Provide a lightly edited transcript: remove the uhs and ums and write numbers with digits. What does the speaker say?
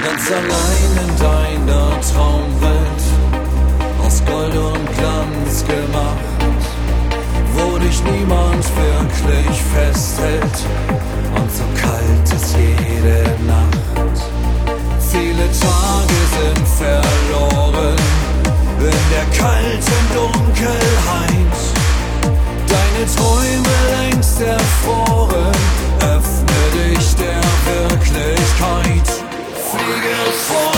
Ganz allein in deiner Traumwelt, aus Gold und Glanz gemacht, wo dich niemand wirklich festhält und so kalt ist jede Nacht. Viele Tage sind verloren in der kalten Dunkelheit, deine Träume längst erfroren, öffne dich der Wirklichkeit. Fliege vor